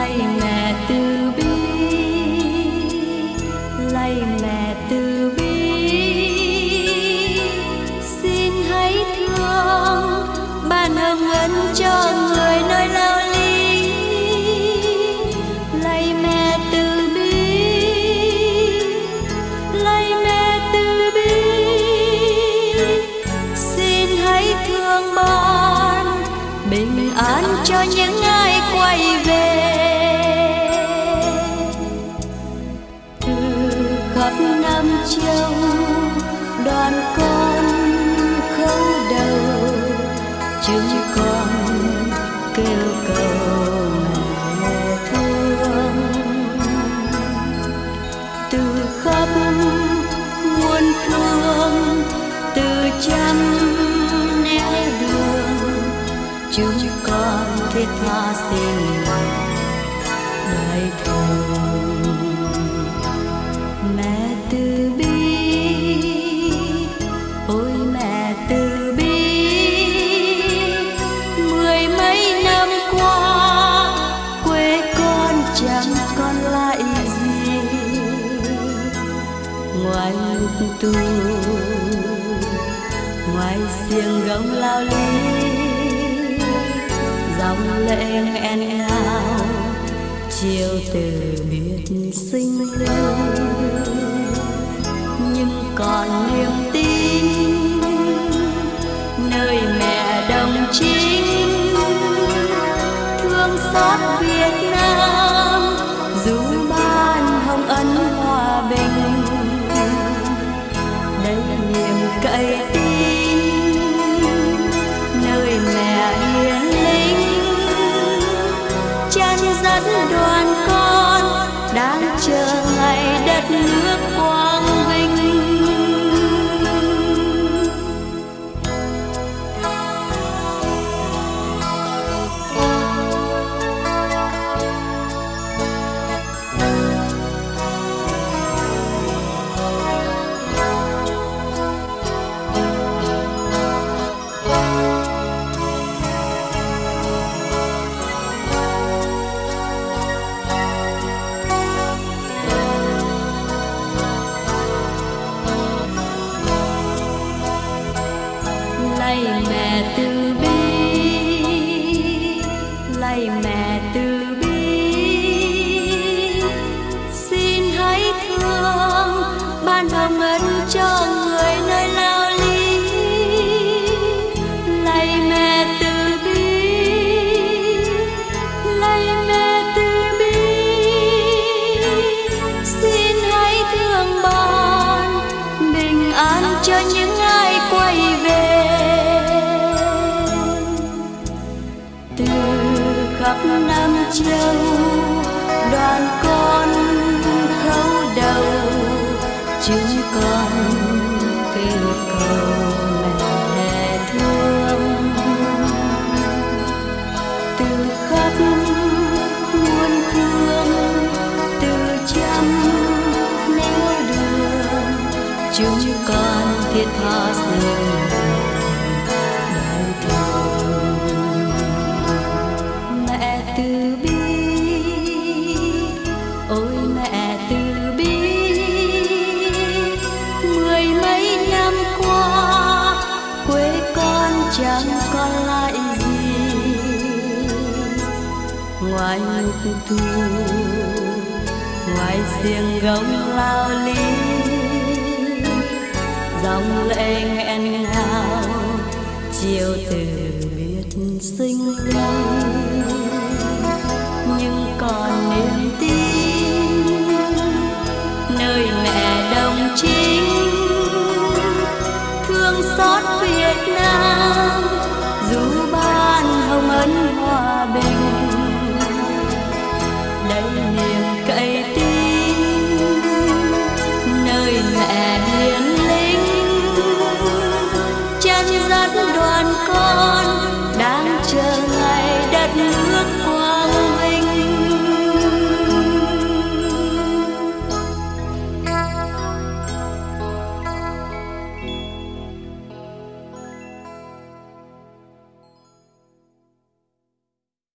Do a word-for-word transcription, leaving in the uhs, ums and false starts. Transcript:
lạy mẹ từ bi, lạy mẹ từ bi, xin hãy thương ban ơn ân cho người nơi lao lý. Lạy mẹ từ bi, lạy mẹ từ bi, xin hãy thương ban bình an cho những ai quay về. Từ khắp Nam Châu đoàn con khấu đầu, chúng con kêu cầu mẹ thương. Từ khắp muôn phương, từ trăm nẻo đường, chúng con thiết tha xin đời thường. Mẹ từ bi, ôi mẹ từ bi, mười mấy năm qua quê con chẳng còn lại gì ngoài ngục tù, ngoài xiềng gông lao lý. Dòng lệ nghẹn ngào chiều từ biệt sinh linh, nhưng còn niềm tin nơi mẹ đồng chính thương xót Việt Nam, dù ban hồng ân hòa bình. Đây niềm cậy tin nơi mẹ hiền linh chân dẫn đoàn con đang chờ ngày đất nước quang vinh. Lạy mẹ từ bi, lạy mẹ từ bi, xin hãy thương ban hồng ân cho người nơi lao lý. Lạy mẹ từ bi, lạy mẹ từ bi, xin hãy thương ban bình an cho những ai quay về. Từ khắp Nam Châu đoàn con khấu đầu, chúng con kêu cầu mẹ thương. Từ khắp muôn phương, từ trăm nẻo đường, chúng con thiết tha xin đời thường. Mẹ từ bi, ôi mẹ từ bi, mười mấy năm qua quê con chẳng còn lại gì ngoài ngục tù, ngoài xiềng gông lao lý. Dòng lệ nghẹn ngào chiều từ biệt sinh linh, nhưng còn niềm tin nơi mẹ đồng chính